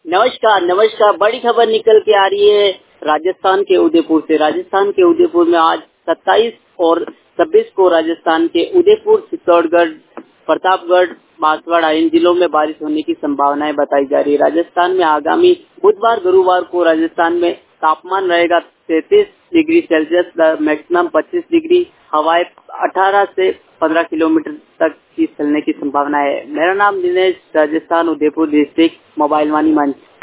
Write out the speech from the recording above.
नमस्कार नमस्कार। बड़ी खबर निकल के आ रही है राजस्थान के उदयपुर से। राजस्थान के उदयपुर में आज 27 और 26 को राजस्थान के उदयपुर, चित्तौड़गढ़, प्रतापगढ़, बांसवाड़ा इन जिलों में बारिश होने की संभावनाएं बताई जा रही है। राजस्थान में आगामी बुधवार गुरुवार को राजस्थान में तापमान रहेगा 33 डिग्री सेल्सियस, मैक्सिमम 25 डिग्री। हवाएं 18 से 15 किलोमीटर तक की चलने की संभावना है। मेरा नाम दिनेश, राजस्थान उदयपुर डिस्ट्रिक्ट, मोबाइल वाणी मंच।